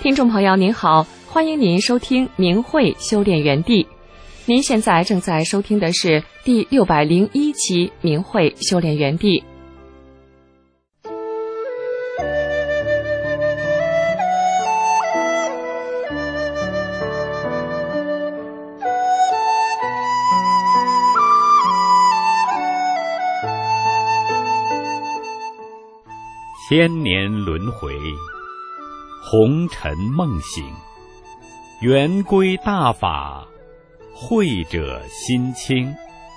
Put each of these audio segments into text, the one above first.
听众朋友您好，欢迎您收听明慧修炼园地。您现在正在收听的是第601期明慧修炼园地。 千年轮回，红尘梦醒，圆归大法，慧者心清。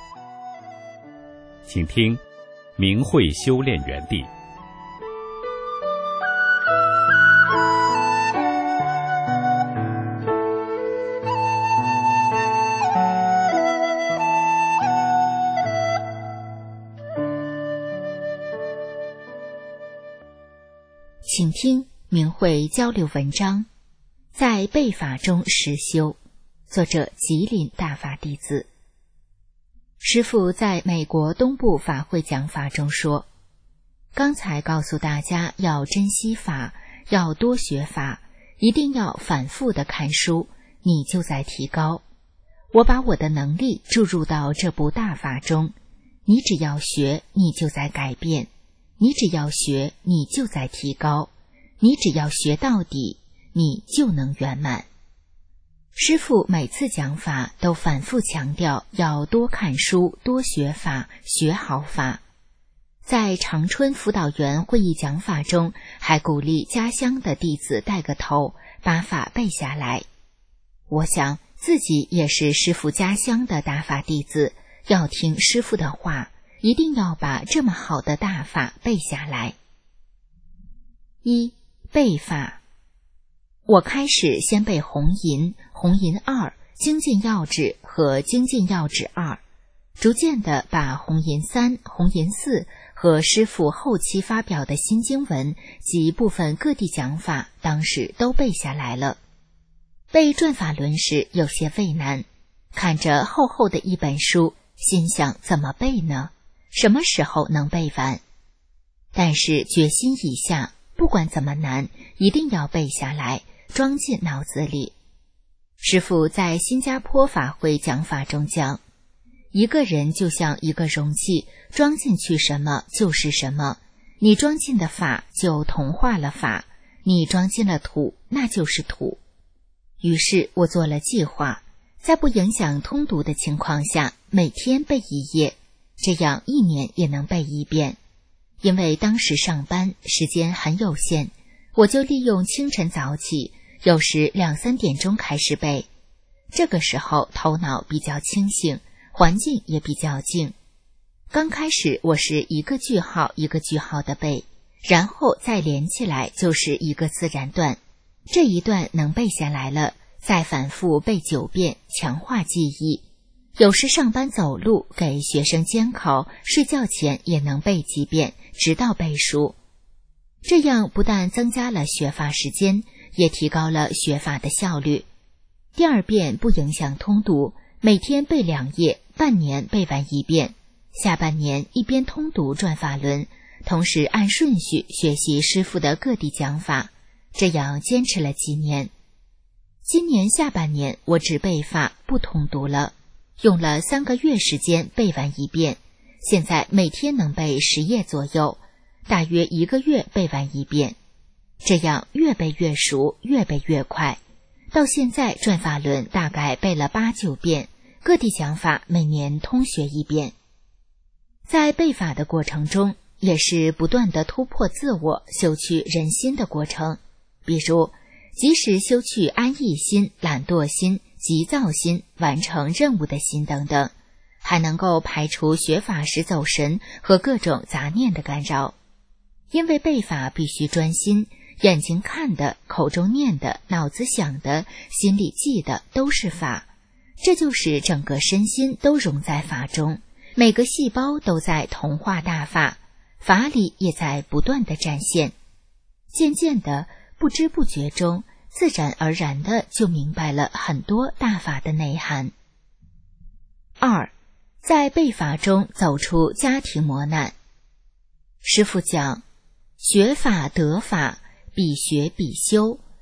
请听明慧修炼园地。 请听明慧交流文章，在背法中实修，作者吉林大法弟子。师父在美国东部法会讲法中说，刚才告诉大家要珍惜法，要多学法，一定要反复的看书，你就在提高。我把我的能力注入到这部大法中，你只要学，你就在改变。你只要学，你就在提高；你只要学到底，你就能圆满。师父每次讲法都反复强调要多看书，多学法，学好法。在长春辅导员会议讲法中，还鼓励家乡的弟子带个头，把法背下来。我想自己也是师父家乡的大法弟子，要听师父的话，一定要把这么好的大法背下来。一、背法。我开始先背红银、红银2、精进要旨和精进要旨2，逐渐地把红银3、红银4和师父后期发表的新经文及部分各地讲法，当时都背下来了。背转法轮时有些畏难，看着厚厚的一本书，心想怎么背呢？什么时候能背完？但是决心已下，不管怎么难，一定要背下来，装进脑子里。师父在新加坡法会讲法中讲，一个人就像一个容器，装进去什么就是什么，你装进的法就同化了法，你装进了土，那就是土。于是我做了计划，在不影响通读的情况下，每天背1页，这样1年也能背1遍。因为当时上班时间很有限，我就利用清晨早起，有时2、3点钟开始背。这个时候头脑比较清醒，环境也比较静。刚开始我是一个句号一个句号的背，然后再连起来就是一个自然段。这一段能背下来了，再反复背9遍，强化记忆。有时上班走路，给学生监考，睡觉前也能背几遍，直到背熟。这样不但增加了学法时间，也提高了学法的效率。第2遍不影响通读，每天背2页，半年背完1遍。下半年一边通读转法轮，同时按顺序学习师父的各地讲法，这样坚持了几年。今年下半年我只背法不通读了，用了3个月时间背完1遍，现在每天能背10页左右，大约1个月背完1遍。这样越背越熟，越背越快。到现在转法轮大概背了8、9遍，各地讲法每年通学1遍。在背法的过程中，也是不断地突破自我，修去人心的过程。比如即使修去安逸心、懒惰心、急躁心、完成任务的心等等，还能够排除学法时走神和各种杂念的干扰。因为背法必须专心，眼睛看的、口中念的、脑子想的、心里记的都是法，这就使整个身心都融在法中，每个细胞都在同化大法，法理也在不断的展现。渐渐的，不知不觉中，自然而然的就明白了很多大法的内涵。2、在背法中走出家庭磨难。师父讲，学法得法，必学必修，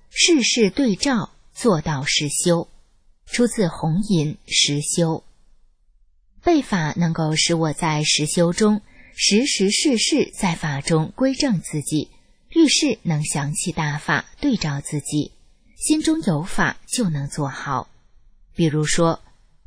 事事对照，做到实修。出自弘引实修。背法能够使我在实修中时时事事在法中归正自己，遇事能想起大法对照自己，心中有法就能做好。比如说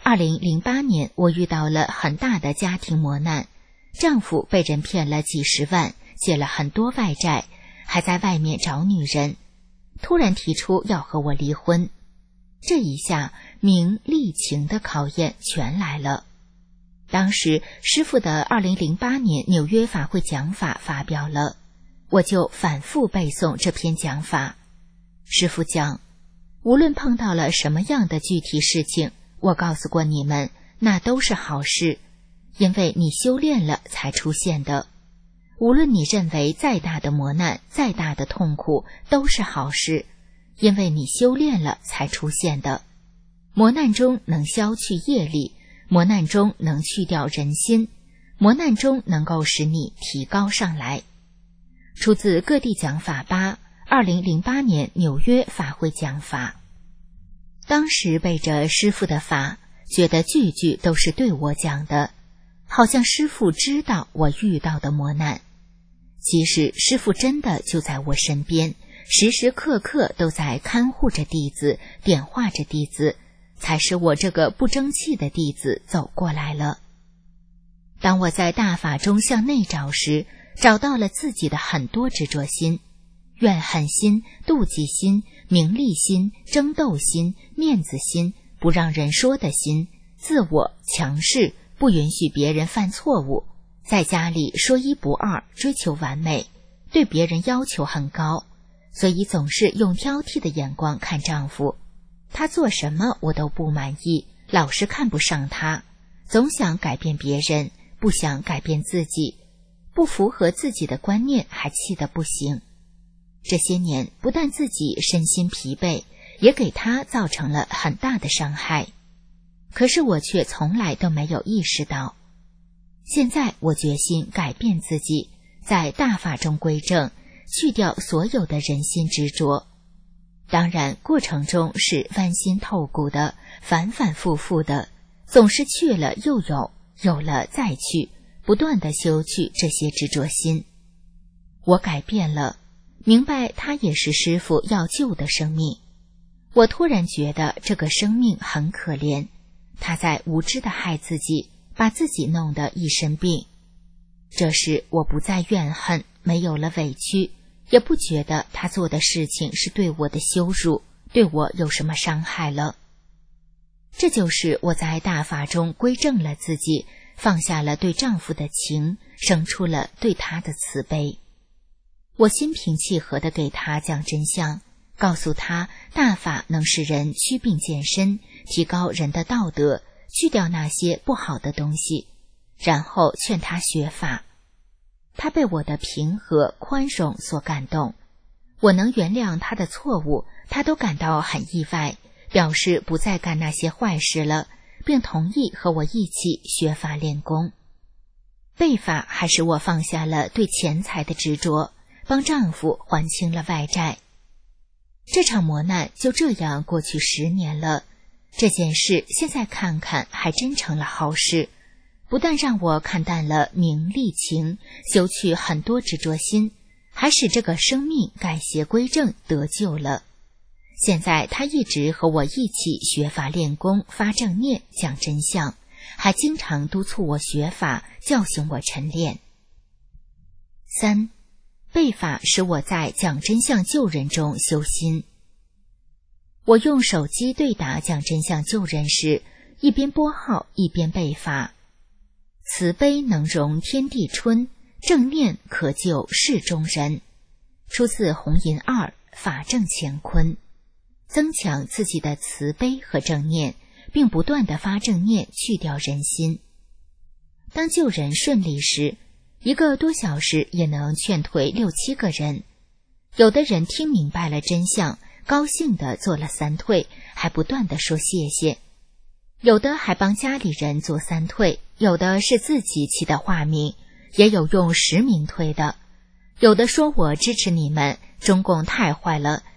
2008年我遇到了很大的家庭磨难，丈夫被人骗了几十万，借了很多外债，还在外面找女人，突然提出要和我离婚。这一下名利情的考验全来了。当时师父的2008年纽约法会讲法发表了，我就反复背诵这篇讲法。师父讲，无论碰到了什么样的具体事情，我告诉过你们，那都是好事，因为你修炼了才出现的。无论你认为再大的磨难，再大的痛苦，都是好事，因为你修炼了才出现的。磨难中能消去业力，磨难中能去掉人心，磨难中能够使你提高上来。出自各地讲法8 2008年纽约法会讲法。当时背着师父的法，觉得句句都是对我讲的，好像师父知道我遇到的磨难。其实师父真的就在我身边，时时刻刻都在看护着弟子，点化着弟子，才使我这个不争气的弟子走过来了。当我在大法中向内找时，找到了自己的很多执着心，怨恨心、妒忌心、名利心、争斗心、面子心、不让人说的心、自我、强势、不允许别人犯错误，在家里说一不二，追求完美，对别人要求很高，所以总是用挑剔的眼光看丈夫，他做什么我都不满意，老是看不上他，总想改变别人，不想改变自己，不符合自己的观念还气得不行。这些年不但自己身心疲惫，也给他造成了很大的伤害，可是我却从来都没有意识到。现在我决心改变自己，在大法中归正，去掉所有的人心执着。当然过程中是剜心透骨的，反反复复的，总是去了又有，有了再去，不断地修去这些执着心。我改变了，明白它也是师父要救的生命。我突然觉得这个生命很可怜，他在无知地害自己，把自己弄得一身病。这时我不再怨恨，没有了委屈，也不觉得他做的事情是对我的羞辱，对我有什么伤害了。这就是我在大法中归正了自己，放下了对丈夫的情，生出了对他的慈悲。我心平气和地给他讲真相，告诉他大法能使人祛病健身，提高人的道德，去掉那些不好的东西，然后劝他学法。他被我的平和宽容所感动，我能原谅他的错误，他都感到很意外，表示不再干那些坏事了，并同意和我一起学法练功。背法还使我放下了对钱财的执着，帮丈夫还清了外债。这场磨难就这样过去10年了，这件事现在看看还真成了好事，不但让我看淡了名利情，修去很多执着心，还使这个生命改邪归正得救了。现在他一直和我一起学法练功，发正念，讲真相，还经常督促我学法，教训我晨练。3. 背法使我在讲真相救人中修心。我用手机对答讲真相救人时，一边拨号一边背法。慈悲能容天地春，正念可救世中人。出自弘引2法正乾坤。增强自己的慈悲和正念，并不断地发正念，去掉人心。当救人顺利时，1个多小时也能劝退6、7个人。有的人听明白了真相，高兴地做了3退，还不断地说谢谢。有的还帮家里人做3退，有的是自己起的化名，也有用实名退的。有的说我支持你们，中共太坏了，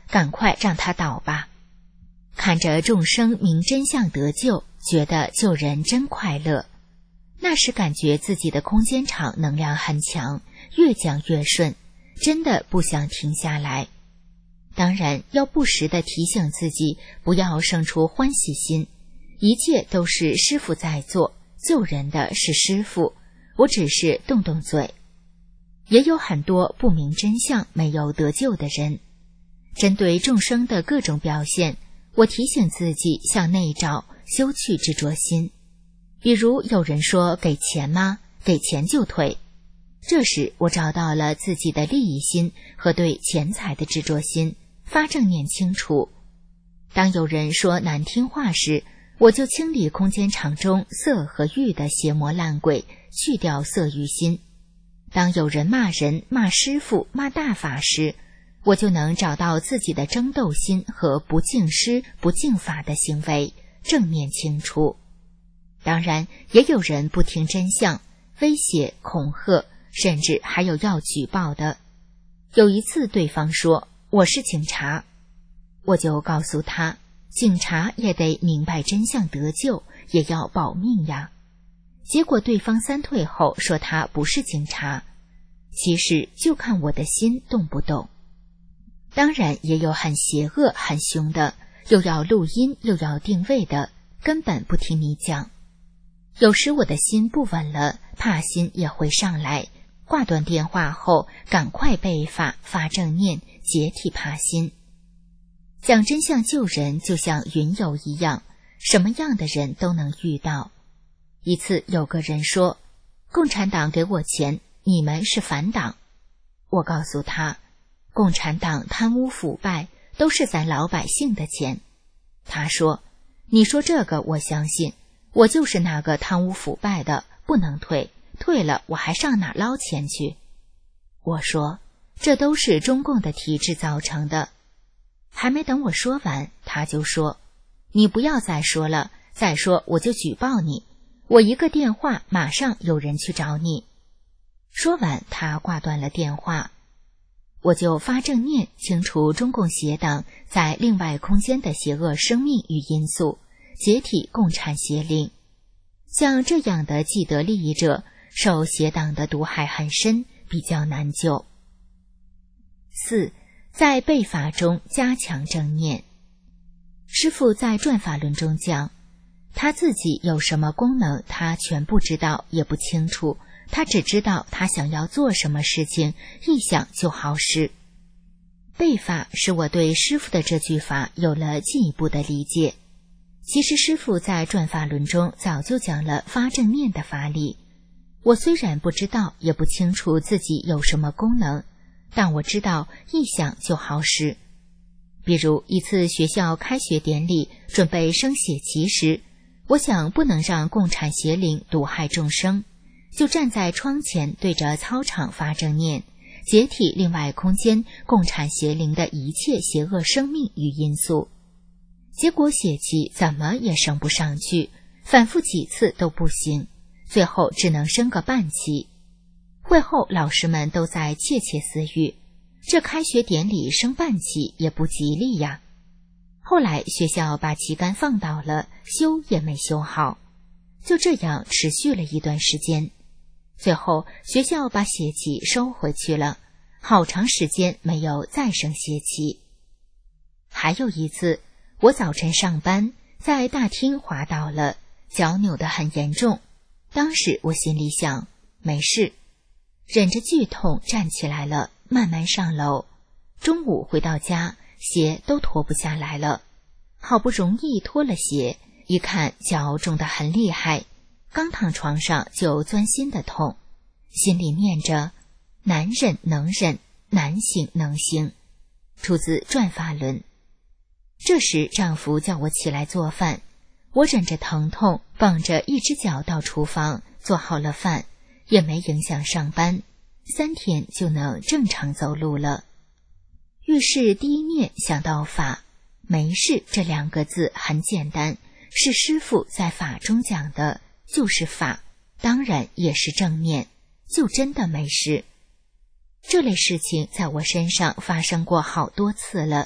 赶快让他倒吧。看着众生明真相得救，觉得救人真快乐。那时感觉自己的空间场能量很强，越讲越顺，真的不想停下来。当然要不时地提醒自己，不要生出欢喜心，一切都是师父在做，救人的是师父，我只是动动嘴。也有很多不明真相没有得救的人，针对众生的各种表现，我提醒自己向内找，修去执着心。比如有人说给钱吗？给钱就退。这时我找到了自己的利益心和对钱财的执着心，发正念清除。当有人说难听话时，我就清理空间场中色和欲的邪魔烂鬼，去掉色欲心。当有人骂人、骂师父、骂大法时，我就能找到自己的争斗心和不敬师、不敬法的行为，正面清除。当然也有人不听真相，威胁、恐吓，甚至还有要举报的。有一次对方说我是警察，我就告诉他，警察也得明白真相得救，也要保命呀。结果对方三退后说他不是警察，其实就看我的心动不动。当然也有很邪恶很凶的，又要录音又要定位的，根本不听你讲。有时我的心不稳了，怕心也会上来，挂断电话后赶快背法发正念，解体怕心。讲真相救人就像云游一样，什么样的人都能遇到。一次有个人说，共产党给我钱，你们是反党。我告诉他，共产党贪污腐败，都是咱老百姓的钱。他说，你说这个我相信，我就是那个贪污腐败的，不能退，退了我还上哪捞钱去？我说，这都是中共的体制造成的。还没等我说完，他就说，你不要再说了，再说我就举报你，我一个电话马上有人去找你。说完他挂断了电话。我就发正念清除中共邪党在另外空间的邪恶生命与因素，解体共产邪灵。像这样的既得利益者，受邪党的毒害很深，比较难救。4. 在背法中加强正念。师父在转法轮中讲，他自己有什么功能他全不知道也不清楚，他只知道他想要做什么事情，一想就好使。背法使我对师父的这句法有了进一步的理解。其实师父在转法轮中早就讲了发正念的法理，我虽然不知道也不清楚自己有什么功能，但我知道一想就好使。比如一次学校开学典礼准备升血旗时，我想不能让共产邪灵毒害众生，就站在窗前对着操场发正念，解体另外空间共产邪灵的一切邪恶生命与因素。结果血旗怎么也升不上去，反复几次都不行，最后只能升个半旗。会后老师们都在窃窃私语，这开学典礼升半旗也不吉利呀。后来学校把旗杆放倒了，修也没修好，就这样持续了一段时间。最后学校把血旗收回去了，好长时间没有再升血旗。还有一次，我早晨上班，在大厅滑倒了，脚扭得很严重。当时我心里想，没事，忍着剧痛站起来了，慢慢上楼。中午回到家，鞋都脱不下来了，好不容易脱了鞋，一看脚肿得很厉害，刚躺床上就钻心的痛，心里念着难忍能忍，难行能行，出自转法轮。这时丈夫叫我起来做饭，我忍着疼痛，绑着一只脚到厨房做好了饭，也没影响上班，3天就能正常走路了。遇事第一念想到法，没事这2个字很简单，是师父在法中讲的，就是法，当然也是正念，就真的没事。这类事情在我身上发生过好多次了，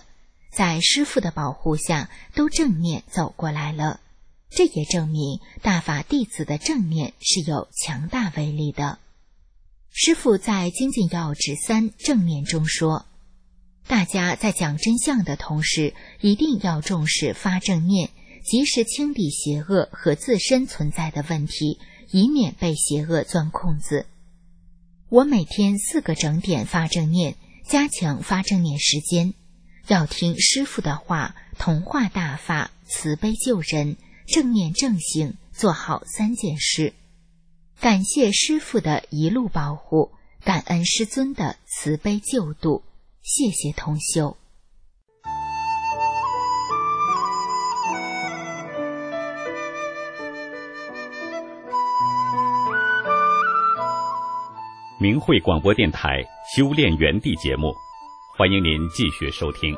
在师父的保护下都正面走过来了。这也证明大法弟子的正面是有强大威力的。师父在精进要旨3正面中说，大家在讲真相的同时，一定要重视发正念，及时清理邪恶和自身存在的问题，以免被邪恶钻空子。我每天4个整点发正念，加强发正念时间，要听师父的话，同化大法，慈悲救人，正念正行，做好3件事。感谢师父的一路保护，感恩师尊的慈悲救度，谢谢同修。 明慧广播电台修炼园地节目，欢迎您继续收听。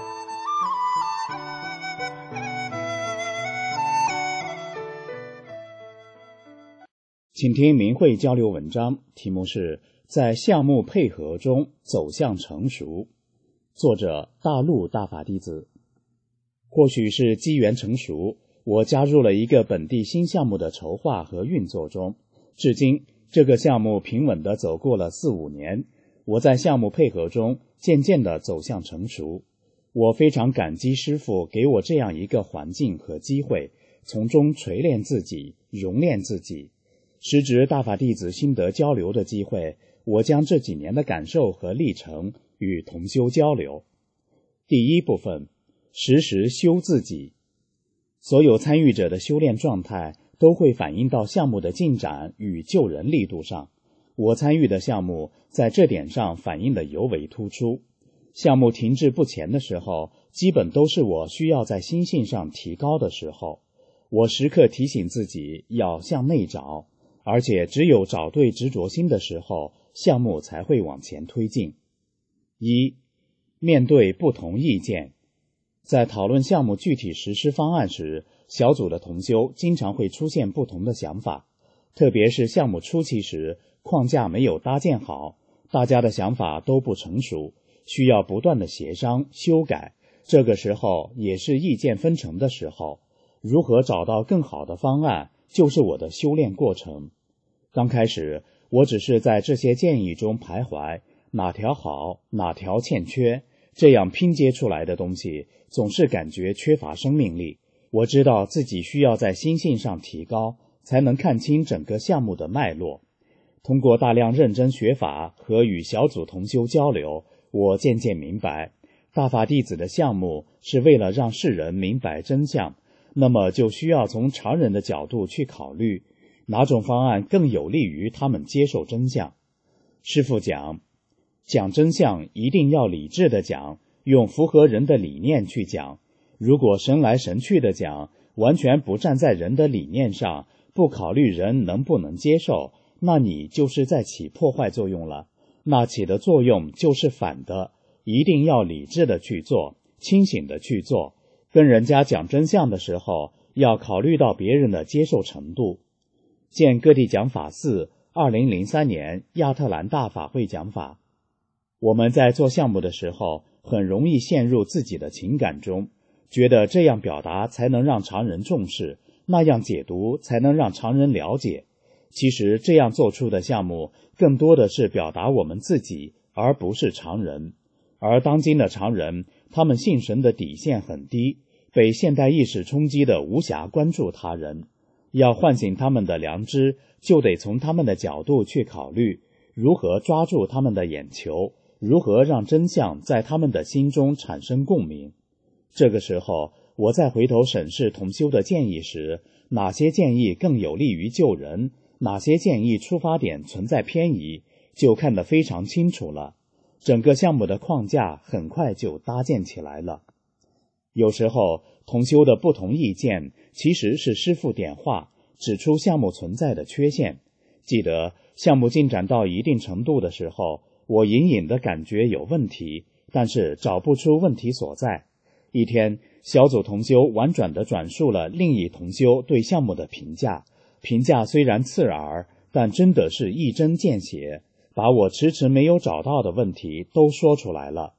请听明慧交流文章，题目是在项目配合中走向成熟，作者大陆大法弟子。或许是机缘成熟，我加入了一个本地新项目的筹划和运作中，至今这个项目平稳地走过了4-5年，我在项目配合中渐渐地走向成熟。我非常感激师父给我这样一个环境和机会，从中锤炼自己，熔炼自己。时值大法弟子心得交流的机会，我将这几年的感受和历程与同修交流。第一部分，时时修自己。所有参与者的修炼状态都会反映到项目的进展与救人力度上。我参与的项目在这点上反映得尤为突出。项目停滞不前的时候，基本都是我需要在心性上提高的时候。我时刻提醒自己要向内找，而且只有找对执着心的时候，项目才会往前推进。1. 面对不同意见。在讨论项目具体实施方案时，小组的同修经常会出现不同的想法，特别是项目初期时，框架没有搭建好，大家的想法都不成熟，需要不断的协商修改，这个时候也是意见分成的时候。如何找到更好的方案，就是我的修炼过程。刚开始我只是在这些建议中徘徊，哪条好，哪条欠缺，这样拼接出来的东西总是感觉缺乏生命力。我知道自己需要在心性上提高，才能看清整个项目的脉络。通过大量认真学法和与小组同修交流，我渐渐明白，大法弟子的项目是为了让世人明白真相，那么就需要从常人的角度去考虑，哪种方案更有利于他们接受真相。师父讲真相一定要理智的讲，用符合人的理念去讲。如果神来神去的讲，完全不站在人的理念上，不考虑人能不能接受，那你就是在起破坏作用了。那起的作用就是反的，一定要理智的去做，清醒的去做。跟人家讲真相的时候，要考虑到别人的接受程度。见各地讲法4 2003年亚特兰大法会讲法。我们在做项目的时候，很容易陷入自己的情感中，觉得这样表达才能让常人重视，那样解读才能让常人了解。其实这样做出的项目更多的是表达我们自己，而不是常人。而当今的常人，他们信神的底线很低，被现代意识冲击的无暇关注他人。要唤醒他们的良知，就得从他们的角度去考虑，如何抓住他们的眼球，如何让真相在他们的心中产生共鸣。这个时候，我再回头审视同修的建议时，哪些建议更有利于救人，哪些建议出发点存在偏移，就看得非常清楚了。整个项目的框架很快就搭建起来了。有时候同修的不同意见其实是师父点化，指出项目存在的缺陷。记得项目进展到一定程度的时候，我隐隐的感觉有问题，但是找不出问题所在。一天，小组同修婉转地转述了另一同修对项目的评价，评价虽然刺耳，但真的是一针见血，把我迟迟没有找到的问题都说出来了。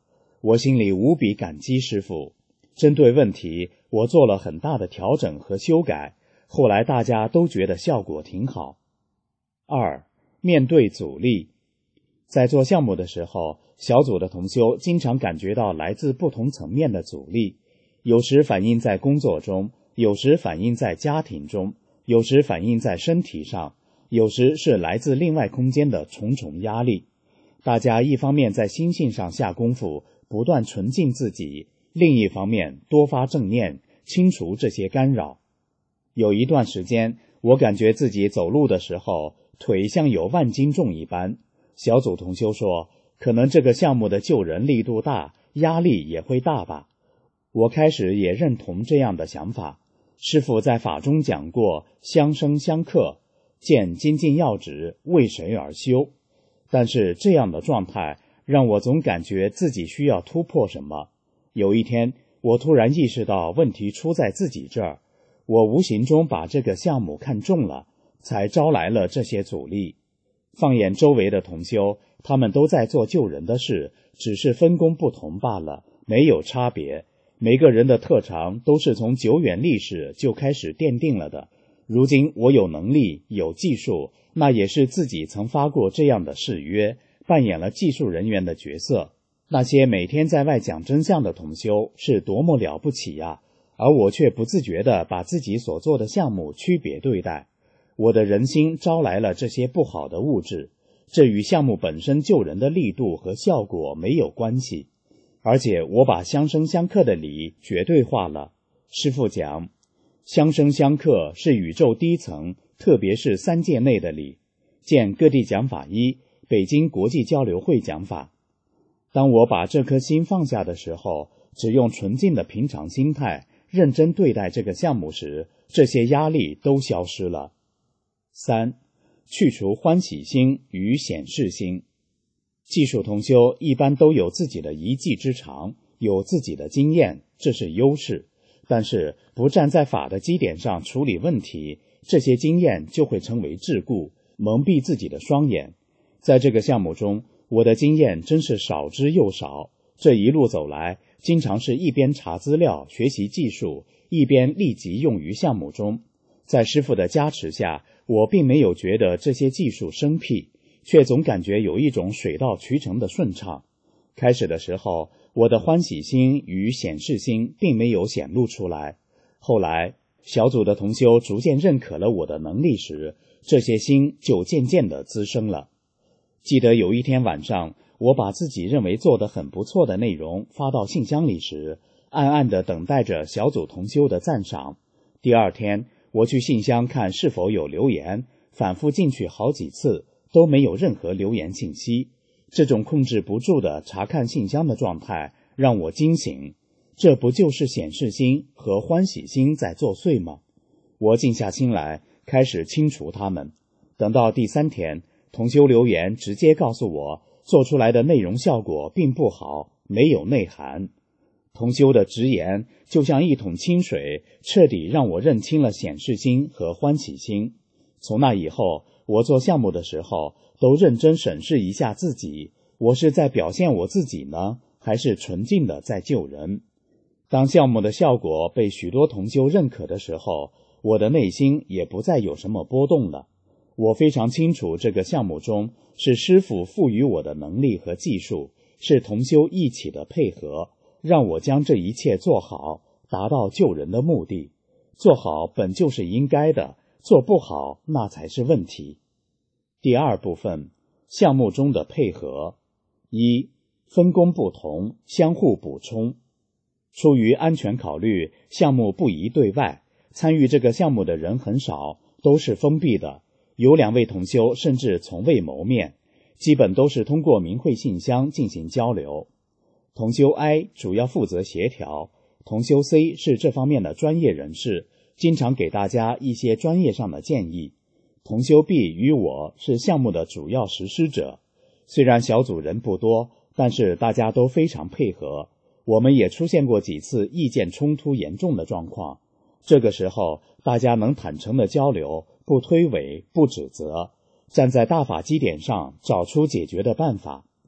我心里无比感激师父。针对问题，我做了很大的调整和修改，后来大家都觉得效果挺好。2. 面对阻力。在做项目的时候，小组的同修经常感觉到来自不同层面的阻力，有时反映在工作中，有时反映在家庭中，有时反映在身体上，有时是来自另外空间的重重压力。大家一方面在心性上下功夫，不断纯净自己，另一方面多发正念，清除这些干扰。有一段时间，我感觉自己走路的时候，腿像有万斤重一般。小组同修说，可能这个项目的救人力度大，压力也会大吧。我开始也认同这样的想法。师父在法中讲过相生相克，见精进要旨，为谁而修。但是这样的状态让我总感觉自己需要突破什么。有一天，我突然意识到问题出在自己这儿，我无形中把这个项目看重了，才招来了这些阻力。放眼周围的同修，他们都在做救人的事，只是分工不同罢了，没有差别。每个人的特长都是从久远历史就开始奠定了的。如今我有能力，有技术，那也是自己曾发过这样的誓约，扮演了技术人员的角色。那些每天在外讲真相的同修是多么了不起呀！而我却不自觉地把自己所做的项目区别对待。我的人心招来了这些不好的物质，这与项目本身救人的力度和效果没有关系。而且我把相生相克的理绝对化了。师父讲，相生相克是宇宙低层，特别是三界内的理。见各地讲法一，北京国际交流会讲法。当我把这颗心放下的时候，只用纯净的平常心态认真对待这个项目时，这些压力都消失了。3. 去除欢喜心与显示心。技术同修一般都有自己的一技之长，有自己的经验，这是优势。但是不站在法的基点上处理问题，这些经验就会成为桎梏，蒙蔽自己的双眼。在这个项目中，我的经验真是少之又少。这一路走来，经常是一边查资料学习技术，一边立即用于项目中。在师父的加持下，我并没有觉得这些技术生僻，却总感觉有一种水到渠成的顺畅。开始的时候，我的欢喜心与显示心并没有显露出来。后来，小组的同修逐渐认可了我的能力时，这些心就渐渐地滋生了。记得有一天晚上，我把自己认为做得很不错的内容发到信箱里时，暗暗地等待着小组同修的赞赏。第二天，我去信箱看是否有留言，反复进去好几次，都没有任何留言信息。这种控制不住的查看信箱的状态让我惊醒，这不就是显示心和欢喜心在作祟吗？我静下心来，开始清除它们。等到第3天，同修留言直接告诉我，做出来的内容效果并不好，没有内涵。同修的直言就像一桶清水，彻底让我认清了显示心和欢喜心。从那以后，我做项目的时候都认真审视一下自己，我是在表现我自己呢，还是纯净的在救人？当项目的效果被许多同修认可的时候，我的内心也不再有什么波动了。我非常清楚这个项目中是师父赋予我的能力和技术，是同修一起的配合，让我将这一切做好，达到救人的目的。做好本就是应该的，做不好那才是问题。第二部分，项目中的配合。1. 分工不同，相互补充。出于安全考虑，项目不宜对外，参与这个项目的人很少，都是封闭的。有2位同修甚至从未谋面，基本都是通过明慧信箱进行交流。同修 I 主要负责协调，同修 C 是这方面的专业人士，经常给大家一些专业上的建议。同修 B 与我是项目的主要实施者。虽然小组人不多，但是大家都非常配合。我们也出现过几次意见冲突严重的状况，这个时候大家能坦诚的交流，不推诿，不指责，站在大法基点上找出解决的办法。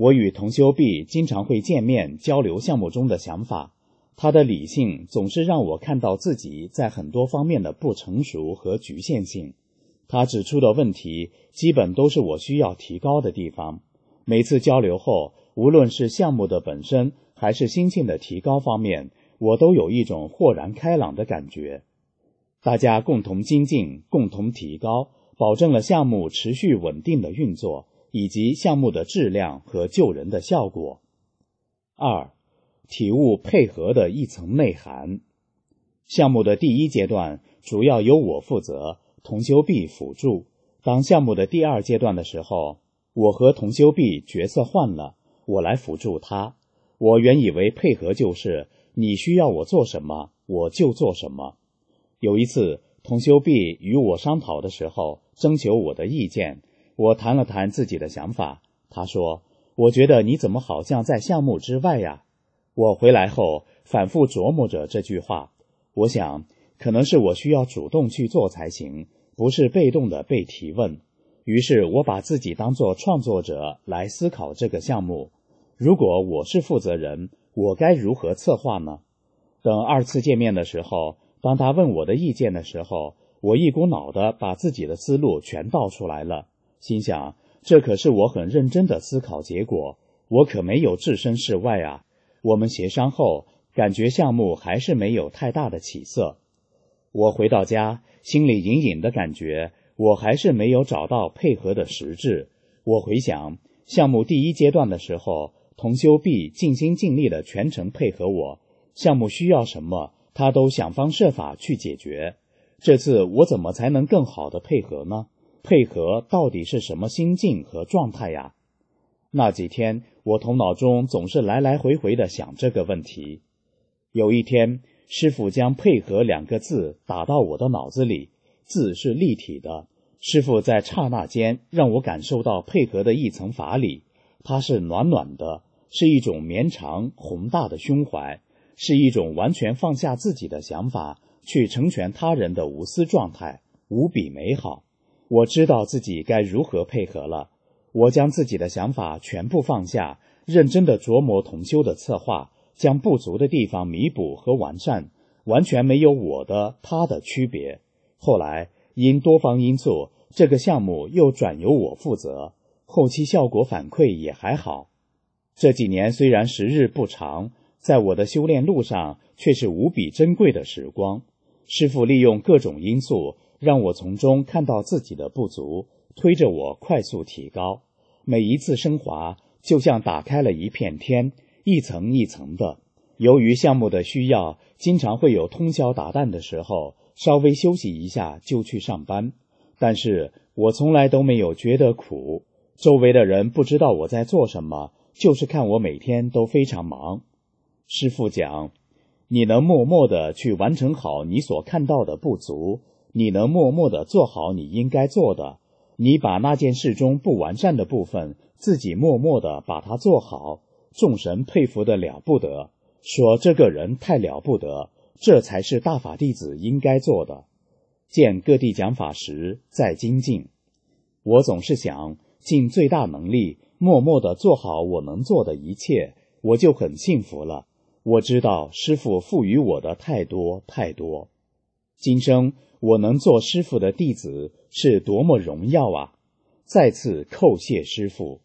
我与同修毕经常会见面交流项目中的想法，他的理性总是让我看到自己在很多方面的不成熟和局限性。他指出的问题基本都是我需要提高的地方。每次交流后，无论是项目的本身还是心性的提高方面，我都有一种豁然开朗的感觉。大家共同精进，共同提高，保证了项目持续稳定的运作，以及项目的质量和救人的效果。2. 体悟配合的一层内涵。项目的第一阶段主要由我负责，同修毕辅助。当项目的第2阶段的时候，我和同修毕角色换了，我来辅助他。我原以为配合就是你需要我做什么，我就做什么。有一次，同修毕与我商讨的时候，征求我的意见，我谈了谈自己的想法。他说，我觉得你怎么好像在项目之外呀？我回来后反复琢磨着这句话，我想可能是我需要主动去做才行，不是被动的被提问。于是我把自己当作创作者来思考这个项目。如果我是负责人，我该如何策划呢？等2次见面的时候，当他问我的意见的时候，我一股脑的把自己的思路全道出来了，心想这可是我很认真的思考结果，我可没有置身事外啊。我们协商后，感觉项目还是没有太大的起色。我回到家，心里隐隐的感觉，我还是没有找到配合的实质。我回想，项目第1阶段的时候，同修毕尽心尽力的全程配合我，项目需要什么，他都想方设法去解决。这次我怎么才能更好的配合呢？配合到底是什么心境和状态呀？那几天，我头脑中总是来来回回的想这个问题。有一天，师父将配合2个字打到我的脑子里，字是立体的。师父在刹那间让我感受到配合的一层法理，它是暖暖的，是一种绵长宏大的胸怀，是一种完全放下自己的想法去成全他人的无私状态，无比美好。我知道自己该如何配合了，我将自己的想法全部放下，认真地琢磨同修的策划，将不足的地方弥补和完善，完全没有我的他的区别。后来因多方因素，这个项目又转由我负责，后期效果反馈也还好。这几年虽然时日不长，在我的修炼路上却是无比珍贵的时光。师父利用各种因素，让我从中看到自己的不足，推着我快速提高。每一次升华就像打开了一片天，一层一层的。由于项目的需要，经常会有通宵达旦的时候，稍微休息一下就去上班。但是我从来都没有觉得苦，周围的人不知道我在做什么，就是看我每天都非常忙。师父讲，你能默默地去完成好你所看到的不足，你能默默地做好你应该做的，你把那件事中不完善的部分自己默默地把它做好，众神佩服得了不得，说这个人太了不得，这才是大法弟子应该做的。见各地讲法时再精进。我总是想尽最大能力默默地做好我能做的一切，我就很幸福了。我知道师父赋予我的太多太多，今生我能做师父的弟子是多么荣耀啊！再次叩谢师父。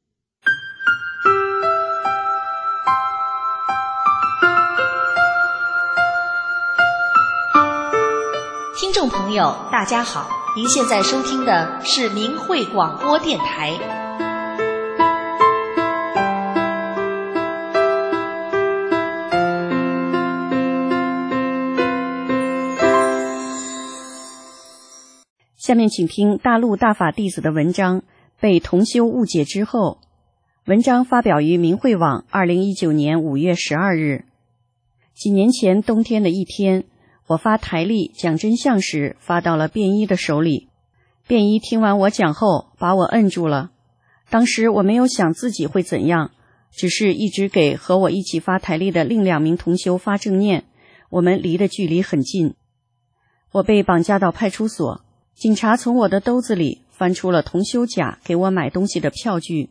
听众朋友大家好，您现在收听的是明慧广播电台。 下面请听大陆大法弟子的文章《被同修误解之后》。文章发表于明慧网2019年5月12日。几年前冬天的一天，我发台历讲真相时发到了便衣的手里。便衣听完我讲后把我摁住了。当时我没有想自己会怎样，只是一直给和我一起发台历的另2名同修发正念，我们离的距离很近。我被绑架到派出所，警察从我的兜子里翻出了同修甲给我买东西的票据，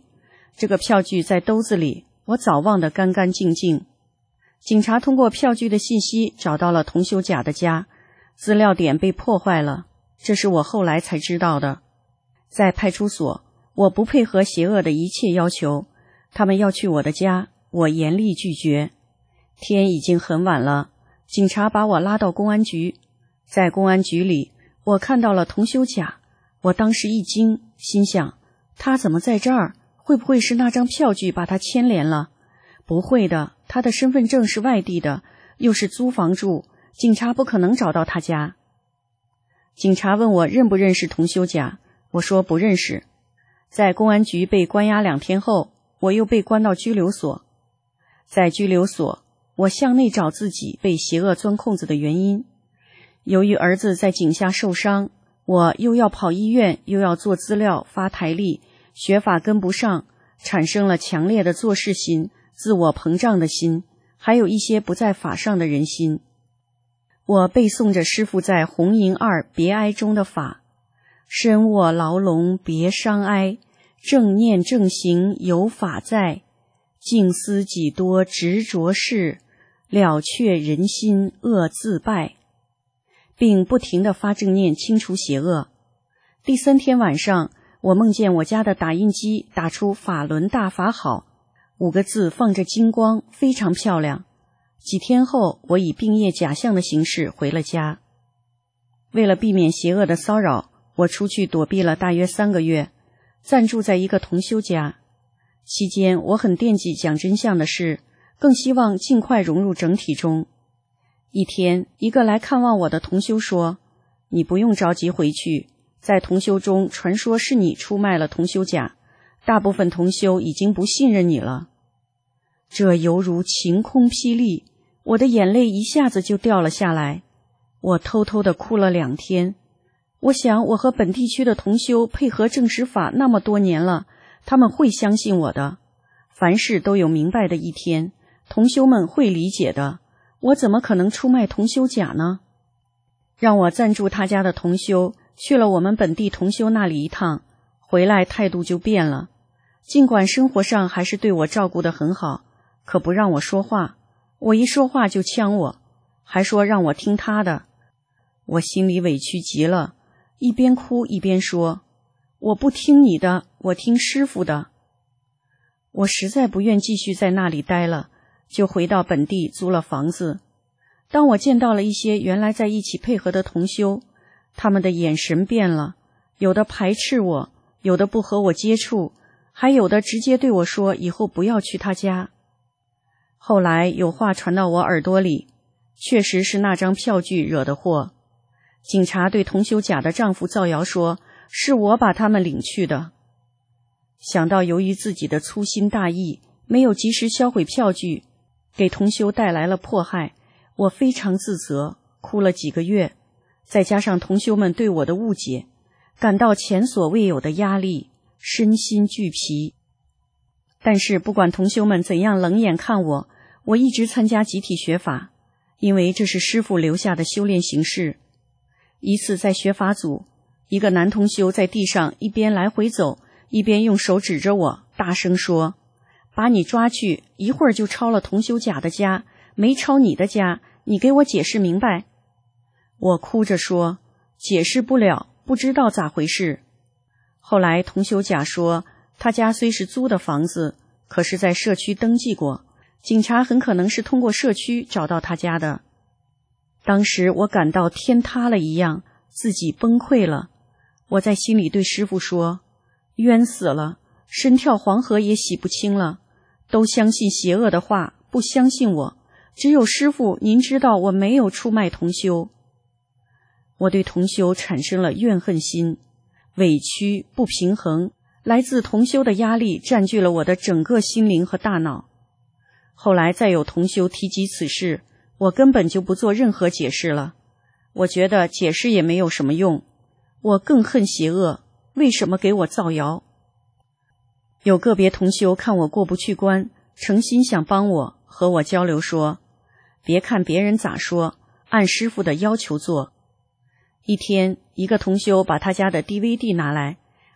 这个票据在兜子里，我早忘得干干净净。警察通过票据的信息找到了同修甲的家，资料点被破坏了，这是我后来才知道的。在派出所，我不配合邪恶的一切要求，他们要去我的家，我严厉拒绝。天已经很晚了，警察把我拉到公安局。在公安局里，我看到了同修甲，我当时一惊，心想他怎么在这儿？会不会是那张票据把他牵连了？不会的，他的身份证是外地的，又是租房住，警察不可能找到他家。警察问我认不认识同修甲，我说不认识。在公安局被关押2天后，我又被关到拘留所。在拘留所，我向内找自己被邪恶钻空子的原因。由于儿子在井下受伤，我又要跑医院，又要做资料发台历，学法跟不上，产生了强烈的做事心、自我膨胀的心，还有一些不在法上的人心。我背诵着师父在红银2别哀中的法：身卧牢笼别伤哀，正念正行有法在，静思己多执着事，了却人心恶自败，并不停地发正念清除邪恶。第3天晚上，我梦见我家的打印机打出法轮大法好5个字，放着金光，非常漂亮。几天后，我以病业假象的形式回了家。为了避免邪恶的骚扰，我出去躲避了大约3个月，暂住在一个同修家。期间，我很惦记讲真相的事，更希望尽快融入整体中。一天，一个来看望我的同修说：“你不用着急回去，在同修中传说是你出卖了同修甲，大部分同修已经不信任你了。”这犹如晴空霹雳，我的眼泪一下子就掉了下来。我偷偷地哭了2天。我想我和本地区的同修配合证实法那么多年了，他们会相信我的。凡事都有明白的一天，同修们会理解的。我怎么可能出卖同修甲呢？让我暂住他家的同修去了我们本地同修那里一趟，回来态度就变了。尽管生活上还是对我照顾得很好，可不让我说话，我一说话就呛我，还说让我听他的。我心里委屈极了，一边哭一边说：“我不听你的，我听师父的。”我实在不愿继续在那里待了，就回到本地租了房子。当我见到了一些原来在一起配合的同修，他们的眼神变了，有的排斥我，有的不和我接触，还有的直接对我说以后不要去他家。后来有话传到我耳朵里，确实是那张票据惹的祸。警察对同修甲的丈夫造谣说是我把他们领去的。想到由于自己的粗心大意，没有及时销毁票据，给同修带来了迫害，我非常自责，哭了几个月。再加上同修们对我的误解，感到前所未有的压力，身心俱疲。但是不管同修们怎样冷眼看我，我一直参加集体学法，因为这是师父留下的修炼形式。一次在学法组，一个男同修在地上一边来回走，一边用手指着我，大声说：“把你抓去，一会儿就抄了同修甲的家，没抄你的家，你给我解释明白。”我哭着说：“解释不了，不知道咋回事。”后来同修甲说，他家虽是租的房子，可是在社区登记过，警察很可能是通过社区找到他家的。当时我感到天塌了一样，自己崩溃了。我在心里对师父说：“冤死了，身跳黄河也洗不清了。都相信邪恶的话，不相信我。只有师父您知道我没有出卖同修。”我对同修产生了怨恨心，委屈、不平衡，来自同修的压力占据了我的整个心灵和大脑。后来再有同修提及此事，我根本就不做任何解释了。我觉得解释也没有什么用，我更恨邪恶，为什么给我造谣？有个别同修看我过不去关，诚心想帮我，和我交流说：“别看别人咋说，按师父的要求做。”一天，一个同修把他家的 DVD 拿来，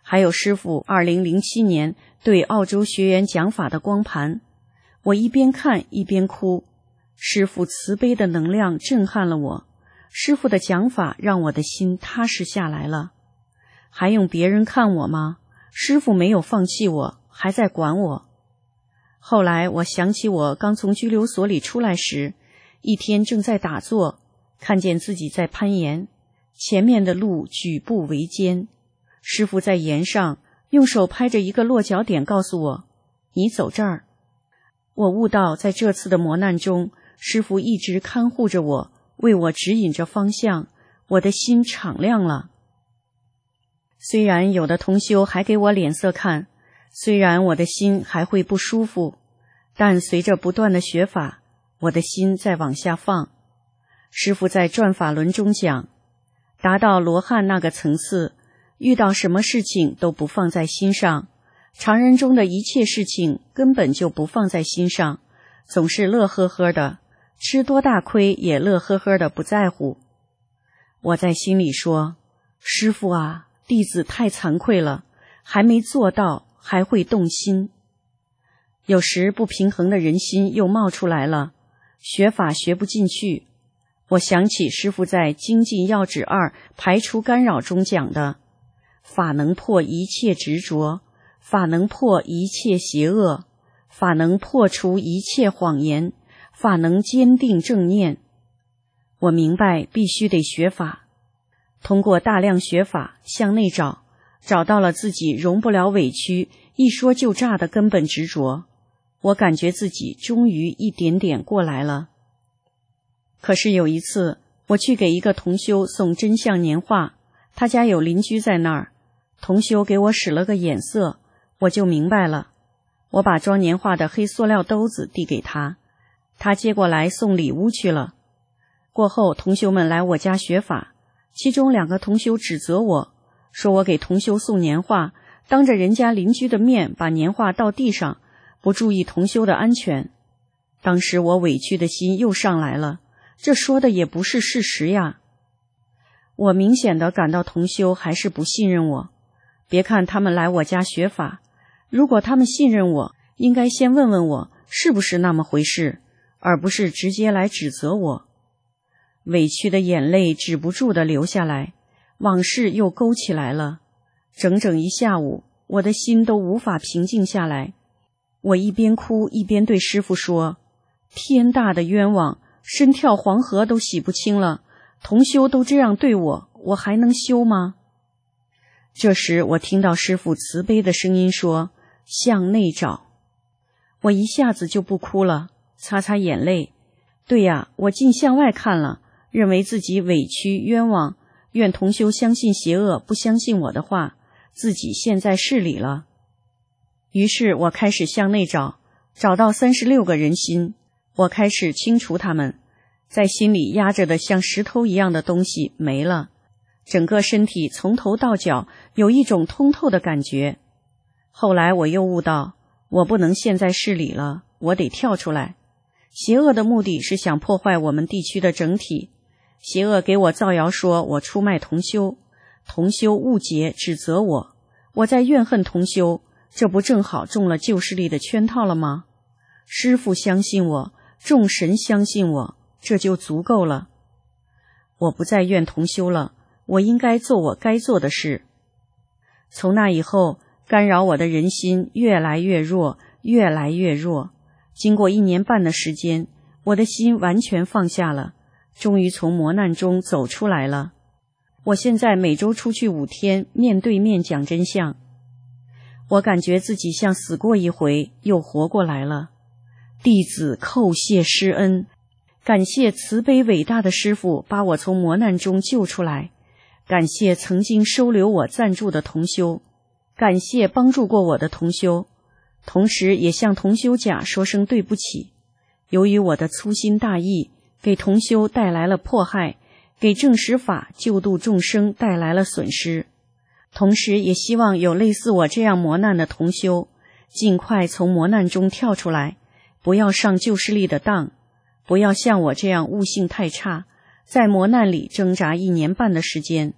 还有师父2007年对澳洲学员讲法的光盘。我一边看一边哭，师父慈悲的能量震撼了我，师父的讲法让我的心踏实下来了。还用别人看我吗？师父没有放弃我，还在管我。后来我想起我刚从拘留所里出来时，一天正在打坐，看见自己在攀岩，前面的路举步维艰，师父在岩上用手拍着一个落脚点告诉我，你走这儿。我悟到在这次的磨难中，师父一直看护着我，为我指引着方向，我的心敞亮了。虽然有的同修还给我脸色看，虽然我的心还会不舒服，但随着不断的学法，我的心在往下放。师父在转法轮中讲，达到罗汉那个层次，遇到什么事情都不放在心上，常人中的一切事情根本就不放在心上，总是乐呵呵的，吃多大亏也乐呵呵的不在乎。我在心里说，师父啊，弟子太惭愧了，还没做到，还会动心。有时不平衡的人心又冒出来了，学法学不进去。我想起师父在《精进要旨2排除干扰》中讲的，法能破一切执着，法能破一切邪恶，法能破除一切谎言，法能坚定正念。我明白必须得学法，通过大量学法向内找，找到了自己容不了委屈，一说就炸的根本执着。我感觉自己终于一点点过来了。可是有一次，我去给一个同修送真相年画，他家有邻居在那儿，同修给我使了个眼色，我就明白了。我把装年画的黑塑料兜子递给他，他接过来送礼物去了。过后同修们来我家学法，其中2个同修指责我，说我给同修送年画，当着人家邻居的面把年画倒地上，不注意同修的安全。当时我委屈的心又上来了，这说的也不是事实呀。我明显的感到同修还是不信任我。别看他们来我家学法，如果他们信任我，应该先问问我是不是那么回事，而不是直接来指责我。委屈的眼泪止不住的流下来，往事又勾起来了。整整一下午，我的心都无法平静下来。我一边哭一边对师父说，天大的冤枉，身跳黄河都洗不清了，同修都这样对我，我还能修吗？这时我听到师父慈悲的声音说，向内找。我一下子就不哭了，擦擦眼泪。对呀，我尽向外看了，认为自己委屈冤枉，愿同修相信邪恶，不相信我的话，自己现在是理了。于是我开始向内找，找到36个人心，我开始清除他们，在心里压着的像石头一样的东西没了，整个身体从头到脚有一种通透的感觉。后来我又悟到，我不能现在是理了，我得跳出来。邪恶的目的是想破坏我们地区的整体，邪恶给我造谣说我出卖同修，同修误解指责我，我在怨恨同修，这不正好中了旧势力的圈套了吗？师父相信我，众神相信我，这就足够了。我不再怨同修了，我应该做我该做的事。从那以后，干扰我的人心越来越弱，越来越弱。经过1年半的时间，我的心完全放下了，终于从磨难中走出来了。我现在每周出去5天，面对面讲真相。我感觉自己像死过一回，又活过来了。弟子叩谢师恩，感谢慈悲伟大的师父把我从磨难中救出来，感谢曾经收留我赞助的同修，感谢帮助过我的同修，同时也向同修甲说声对不起。由于我的粗心大意，给同修带来了迫害，给正实法救度众生带来了损失。同时也希望有类似我这样磨难的同修，尽快从磨难中跳出来，不要上旧势力的当，不要像我这样悟性太差，在磨难里挣扎1年半的时间。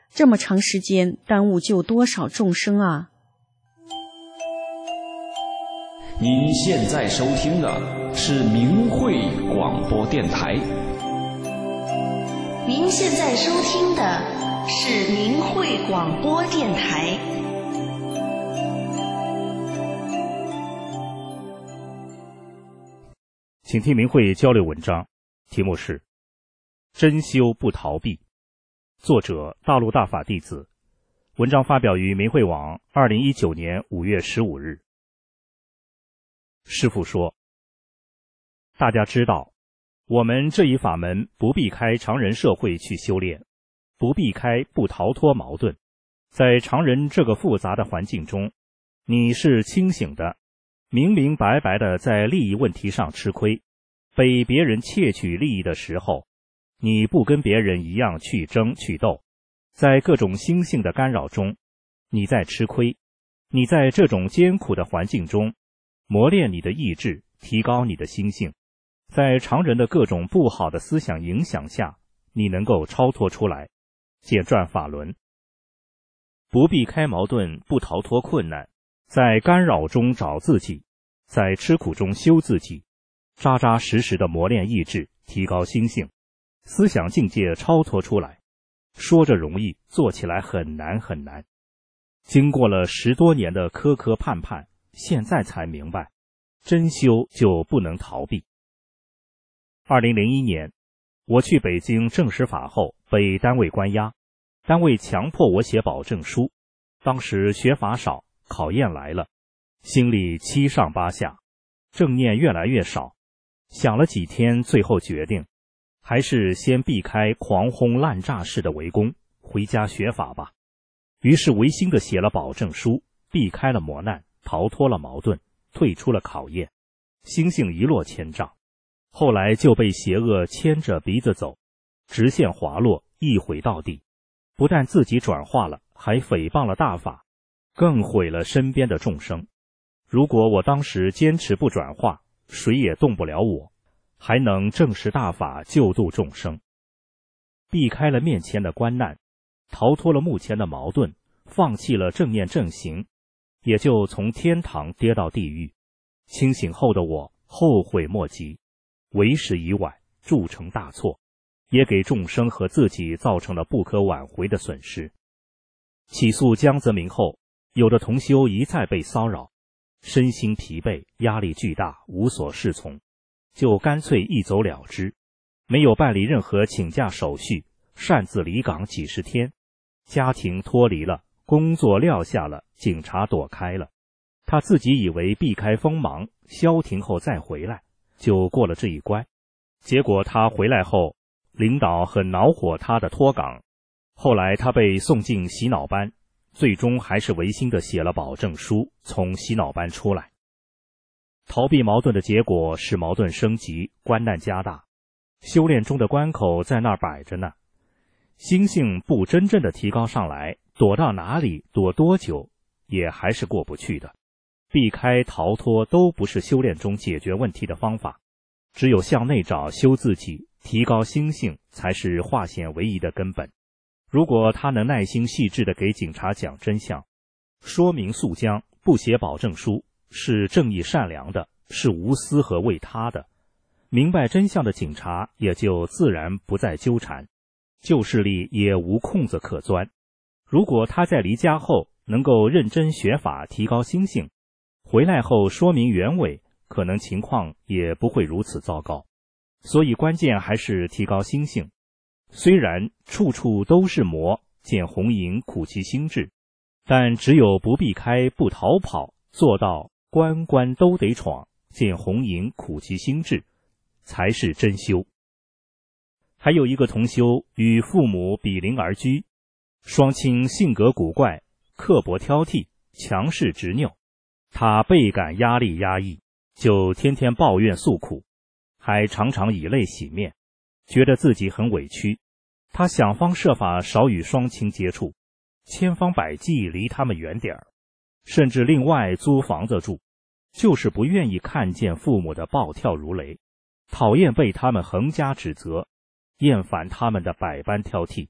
这么长时间耽误救多少众生啊！ 您现在收听的是明慧广播电台。 您现在收听的是明慧广播电台。 请听明慧交流文章，题目是真修不逃避，作者大陆大法弟子，文章发表于明慧网2019年5月15日。师父说，大家知道，我们这一法门不避开常人社会去修炼，不避开不逃脱矛盾。在常人这个复杂的环境中，你是清醒的，明明白白的在利益问题上吃亏，被别人窃取利益的时候，你不跟别人一样去争去斗，在各种心性的干扰中，你在吃亏。你在这种艰苦的环境中磨练你的意志，提高你的心性，在常人的各种不好的思想影响下，你能够超脱出来，简转法轮。不避开矛盾，不逃脱困难，在干扰中找自己，在吃苦中修自己，扎扎实实的磨练意志，提高心性，思想境界超脱出来。说着容易，做起来很难很难。经过了10多年的磕磕绊绊，现在才明白，真修就不能逃避。2001年，我去北京证实法后，被单位关押，单位强迫我写保证书。当时学法少，考验来了，心里七上八下，正念越来越少。想了几天，最后决定，还是先避开狂轰滥炸式的围攻，回家学法吧。于是违心地写了保证书，避开了磨难，逃脱了矛盾，退出了考验，心性一落千丈。后来就被邪恶牵着鼻子走，直线滑落，一毁到底。不但自己转化了，还诽谤了大法，更毁了身边的众生。如果我当时坚持不转化，谁也动不了我，还能证实大法，救度众生。避开了面前的关难，逃脱了目前的矛盾，放弃了正念正行，也就从天堂跌到地狱。清醒后的我后悔莫及，为时已晚，铸成大错，也给众生和自己造成了不可挽回的损失。起诉江泽民后，有的同修一再被骚扰，身心疲惫，压力巨大，无所适从，就干脆一走了之，没有办理任何请假手续，擅自离岗几10天，家庭脱离了，工作撂下了，警察躲开了。他自己以为避开锋芒，消停后再回来，就过了这一关。结果他回来后，领导很恼火他的脱岗，后来他被送进洗脑班，最终还是违心地写了保证书，从洗脑班出来。逃避矛盾的结果是矛盾升级，关难加大。修炼中的关口在那儿摆着呢，心性不真正的提高上来，躲到哪里，躲多久，也还是过不去的。避开逃脱都不是修炼中解决问题的方法，只有向内找，修自己，提高心性，才是化险为夷的根本。如果他能耐心细致地给警察讲真相，说明诉将，不写保证书，是正义善良的，是无私和为他的，明白真相的警察也就自然不再纠缠，旧势力也无空子可钻。如果他在离家后能够认真学法，提高心性，回来后说明原委，可能情况也不会如此糟糕。所以关键还是提高心性。虽然处处都是魔，见红影苦其心志，但只有不避开，不逃跑，做到关关都得闯，见红影苦其心志，才是真修。还有一个同修与父母比邻而居，双亲性格古怪，刻薄挑剔，强势执拗。他倍感压力压抑，就天天抱怨诉苦，还常常以泪洗面，觉得自己很委屈。他想方设法少与双亲接触，千方百计离他们远点儿，甚至另外租房子住，就是不愿意看见父母的暴跳如雷，讨厌被他们横加指责，厌烦他们的百般挑剔。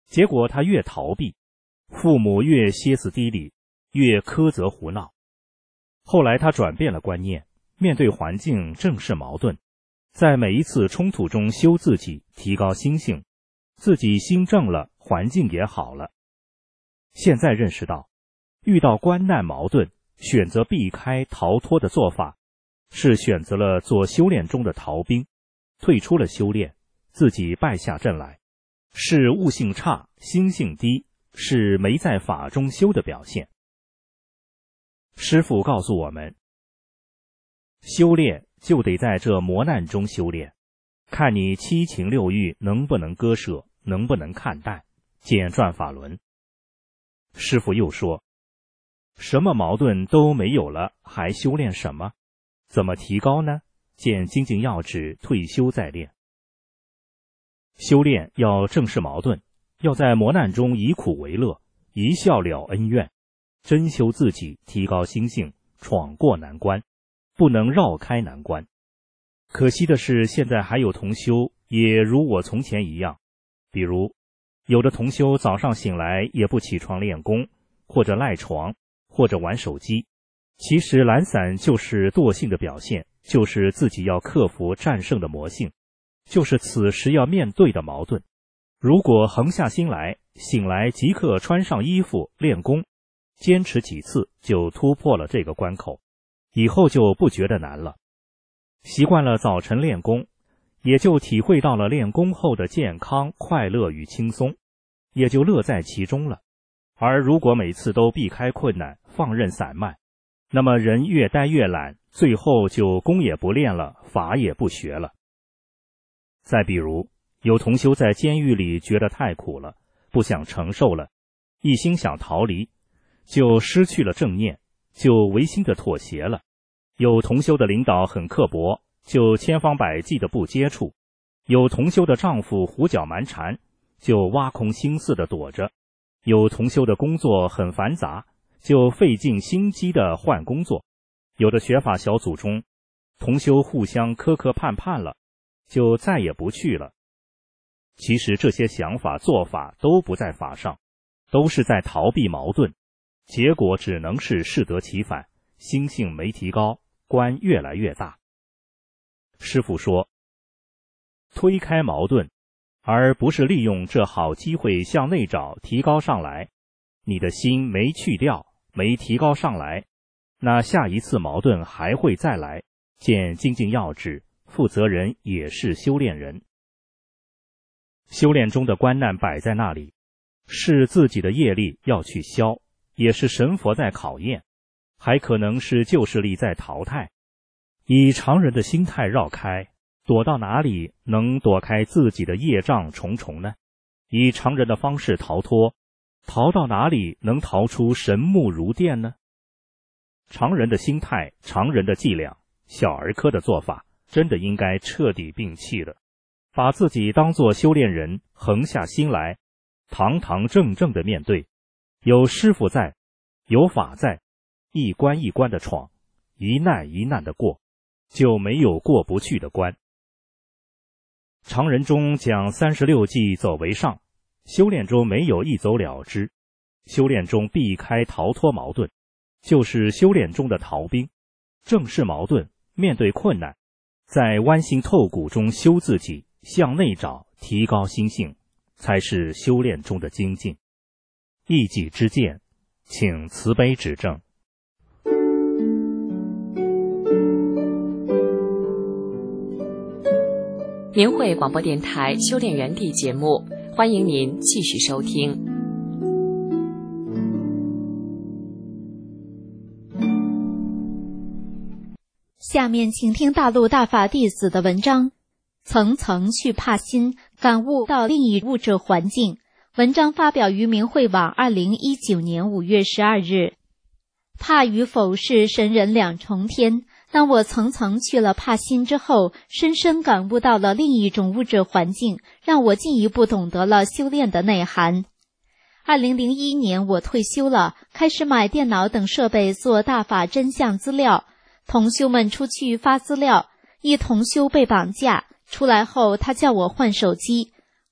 结果他越逃避，父母越歇斯底里，越苛责胡闹。后来他转变了观念，面对环境正视矛盾，在每一次冲突中修自己，提高心性，自己心正了，环境也好了。现在认识到，遇到关难矛盾，选择避开逃脱的做法，是选择了做修炼中的逃兵，退出了修炼，自己败下阵来，是悟性差，心性低，是没在法中修的表现。师父告诉我们，修炼就得在这磨难中修炼，看你七情六欲能不能割舍，能不能看淡，见转法轮。师父又说，什么矛盾都没有了，还修炼什么？怎么提高呢？见精进要旨，退休再练。修炼要正视矛盾，要在磨难中以苦为乐，一笑了恩怨，真修自己，提高心性，闯过难关，不能绕开难关。可惜的是，现在还有同修也如我从前一样，比如有的同修早上醒来也不起床练功，或者赖床，或者玩手机。其实懒散就是惰性的表现，就是自己要克服战胜的魔性，就是此时要面对的矛盾。如果横下心来，醒来即刻穿上衣服练功，坚持几次就突破了这个关口，以后就不觉得难了。习惯了早晨练功，也就体会到了练功后的健康、快乐与轻松，也就乐在其中了。而如果每次都避开困难，放任散漫，那么人越待越懒，最后就功也不练了，法也不学了。再比如，有同修在监狱里觉得太苦了，不想承受了，一心想逃离，就失去了正念，就违心的妥协了。有同修的领导很刻薄，就千方百计的不接触。有同修的丈夫胡搅蛮缠，就挖空心思的躲着。有同修的工作很繁杂，就费尽心机的换工作。有的学法小组中，同修互相磕磕绊绊了，就再也不去了。其实这些想法做法都不在法上，都是在逃避矛盾，结果只能是适得其反，心性没提高，关越来越大。师父说，推开矛盾，而不是利用这好机会向内找，提高上来。你的心没去掉，没提高上来，那下一次矛盾还会再来。见精进要旨，负责人也是修炼人。修炼中的关难摆在那里，是自己的业力要去消，也是神佛在考验，还可能是旧势力在淘汰。以常人的心态绕开，躲到哪里能躲开自己的业障重重呢？以常人的方式逃脱，逃到哪里能逃出神目如电呢？常人的心态，常人的伎俩，小儿科的做法，真的应该彻底摒弃了。把自己当作修炼人，横下心来，堂堂正正的面对，有师父在，有法在，一关一关的闯，一难一难的过，就没有过不去的关。常人中讲36计走为上，修炼中没有一走了之，修炼中避开逃脱矛盾，就是修炼中的逃兵。正视矛盾，面对困难，在剜心透骨中修自己，向内找，提高心性，才是修炼中的精进。一己之见，请慈悲指正。 明慧广播电台修炼园地节目，欢迎您继续收听。 下面请听大陆大法弟子的文章，层层去帕心，感悟到另一物质环境。文章发表于明慧网2019年5月12日。怕与否是神人两重天。当我层层去了帕心之后，深深感悟到了另一种物质环境，让我进一步懂得了修炼的内涵。2001年我退休了，开始买电脑等设备做大法真相资料。同修们出去发资料，一同修被绑架，出来后他叫我换手机。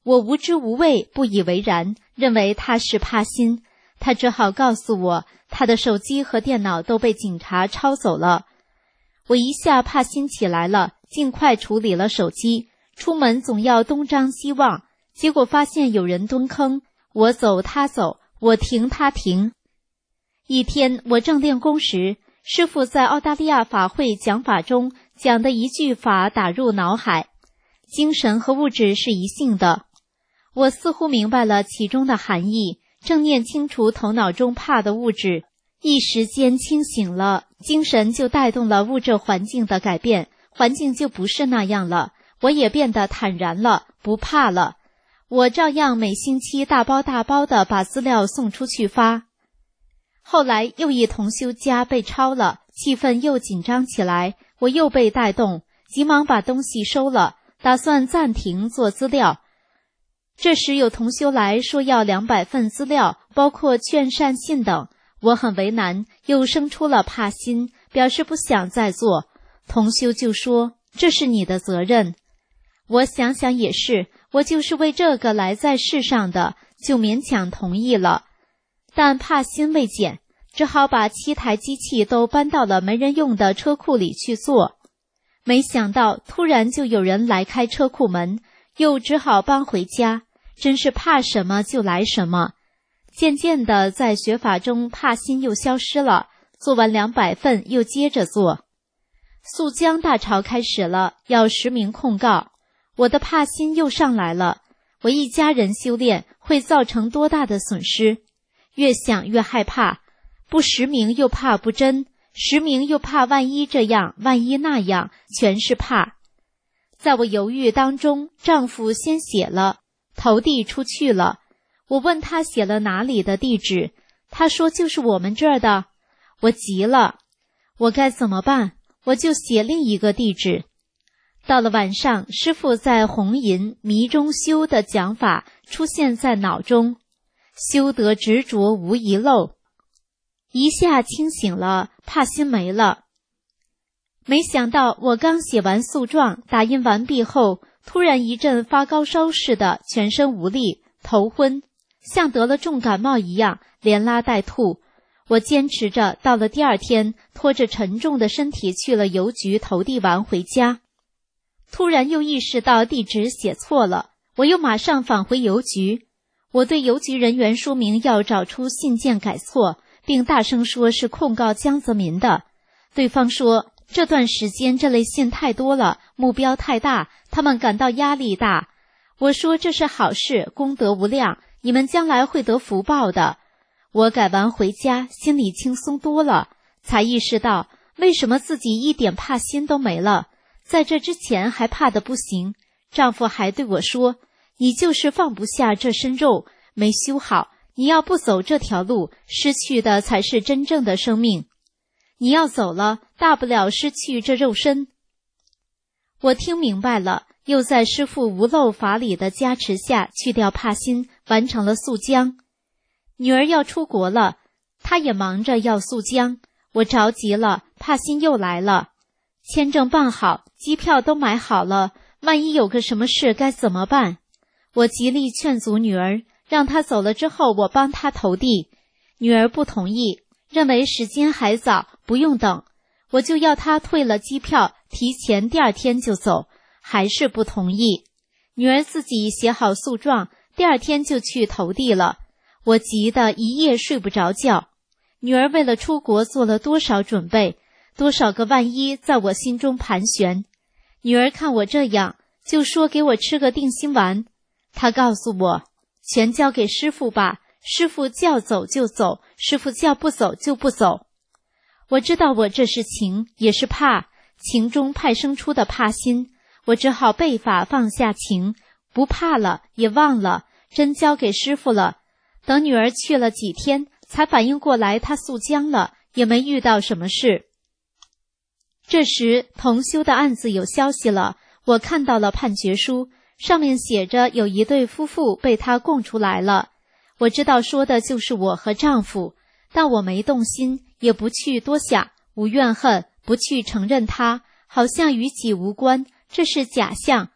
我无知无畏，不以为然，认为他是帕辛。他只好告诉我，他的手机和电脑都被警察抄走了。我一下帕辛起来了，尽快处理了手机。出门总要东张西望，结果发现有人蹲坑，我走他走，我停他停。一天我正练功时，师父在澳大利亚法会讲法中讲的一句法打入脑海：精神和物质是一性的。我似乎明白了其中的含义，正念清除头脑中怕的物质，一时间清醒了，精神就带动了物质环境的改变，环境就不是那样了，我也变得坦然了，不怕了。我照样每星期大包大包地把资料送出去发。后来又一同修家被抄了，气氛又紧张起来，我又被带动，急忙把东西收了，打算暂停做资料。这时有同修来说要200份资料，包括劝善信等，我很为难，又生出了怕心，表示不想再做。同修就说：这是你的责任。我想想也是，我就是为这个来在世上的，就勉强同意了。但怕心未减，只好把7台机器都搬到了没人用的车库里去做。没想到突然就有人来开车库门，又只好搬回家，真是怕什么就来什么。渐渐的在学法中怕心又消失了，做完200份又接着做。肃江大潮开始了，要实名控告，我的怕心又上来了。我一家人修炼会造成多大的损失？越想越害怕，不实名又怕不真，实名又怕万一这样万一那样，全是怕。在我犹豫当中，丈夫先写了，投递出去了。我问他写了哪里的地址，他说就是我们这儿的。我急了，我该怎么办？我就写另一个地址。到了晚上，师父在红银迷中修的讲法出现在脑中，修得执着无遗漏，一下清醒了，怕心没了。没想到我刚写完诉状，打印完毕后，突然一阵发高烧似的，全身无力，头昏，像得了重感冒一样，连拉带吐。我坚持着，到了第二天，拖着沉重的身体去了邮局投递完回家。突然又意识到地址写错了，我又马上返回邮局。我对邮局人员说明要找出信件改错，并大声说是控告江泽民的。对方说，这段时间这类信太多了，目标太大，他们感到压力大。我说这是好事，功德无量，你们将来会得福报的。我改完回家，心里轻松多了，才意识到为什么自己一点怕心都没了。在这之前还怕得不行，丈夫还对我说，你就是放不下这身肉，没修好，你要不走这条路，失去的才是真正的生命。你要走了，大不了失去这肉身。我听明白了，又在师父无漏法理的加持下去掉怕心，完成了肃江。女儿要出国了，她也忙着要肃江，我着急了，怕心又来了。签证办好，机票都买好了，万一有个什么事该怎么办？我极力劝阻女儿，让她走了之后我帮她投递。女儿不同意，认为时间还早，不用等。我就要她退了机票，提前第二天就走，还是不同意。女儿自己写好诉状，第二天就去投递了。我急得一夜睡不着觉。女儿为了出国做了多少准备，多少个万一在我心中盘旋。女儿看我这样，就说给我吃个定心丸。她告诉我，全交给师父吧，师父叫走就走，师父叫不走就不走。我知道我这是情，也是怕，情中派生出的怕心，我只好背法放下情，不怕了，也忘了，真交给师父了。等女儿去了几天，才反应过来她肃江了，也没遇到什么事。这时同修的案子有消息了，我看到了判决书，上面写着有一对夫妇被他供出来了。我知道说的就是我和丈夫，但我没动心，也不去多想，无怨恨，不去承认他，好像与己无关，这是假象。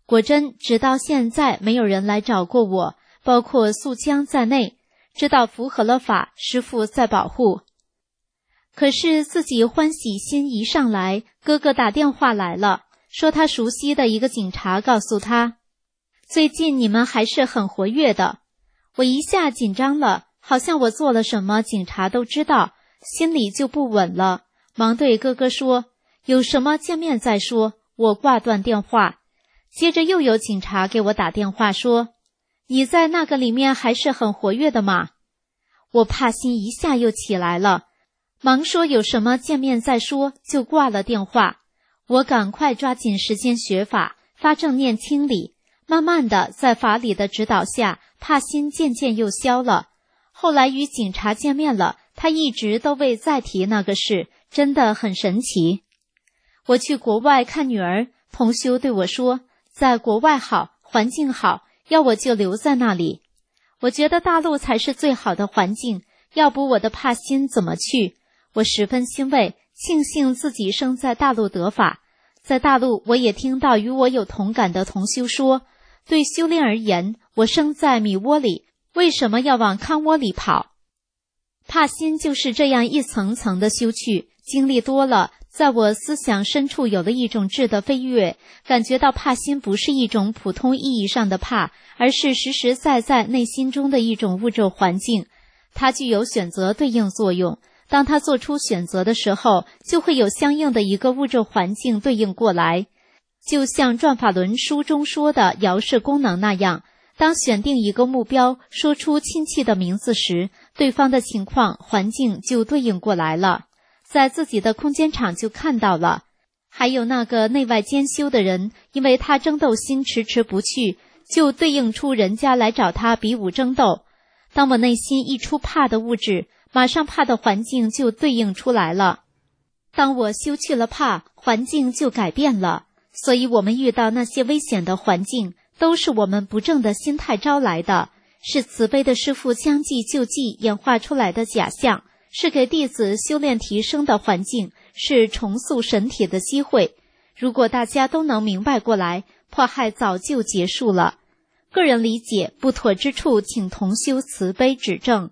果真，直到现在没有人来找过我，包括素江在内，知道符合了法，师父在保护。可是自己欢喜心一上来，哥哥打电话来了，说他熟悉的一个警察告诉他，最近你们还是很活跃的。我一下紧张了，好像我做了什么警察都知道，心里就不稳了，忙对哥哥说，有什么见面再说。我挂断电话，接着又有警察给我打电话说，你在那个里面还是很活跃的嘛。我怕心一下又起来了，忙说有什么见面再说，就挂了电话。我赶快抓紧时间学法，发正念清理，慢慢的在法理的指导下，怕心渐渐又消了。后来与警察见面了，他一直都未再提那个事，真的很神奇。我去国外看女儿，同修对我说，在国外好，环境好，要我就留在那里。我觉得大陆才是最好的环境，要不我的怕心怎么去？我十分欣慰，庆幸自己生在大陆得法。在大陆，我也听到与我有同感的同修说，对修炼而言，我生在米窝里，为什么要往糠窝里跑？怕心就是这样一层层的修去，经历多了，在我思想深处有了一种质的飞跃，感觉到怕心不是一种普通意义上的怕，而是实实在在内心中的一种物质环境，它具有选择对应作用。当他做出选择的时候，就会有相应的一个物质环境对应过来。就像转法轮书中说的摇式功能那样，当选定一个目标，说出亲戚的名字时，对方的情况环境就对应过来了，在自己的空间场就看到了。还有那个内外兼修的人，因为他争斗心迟迟不去，就对应出人家来找他比武争斗。当我内心一出怕的物质，马上怕的环境就对应出来了。当我修去了怕，环境就改变了。所以我们遇到那些危险的环境，都是我们不正的心态招来的，是慈悲的师父将计就计演化出来的假象，是给弟子修炼提升的环境，是重塑神体的机会。如果大家都能明白过来，迫害早就结束了。个人理解不妥之处，请同修慈悲指正。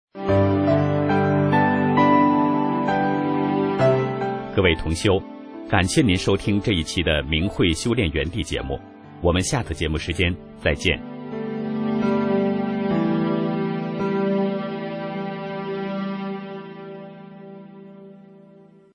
各位同修，感谢您收听这一期的明慧修炼园地节目，我们下次节目时间再见。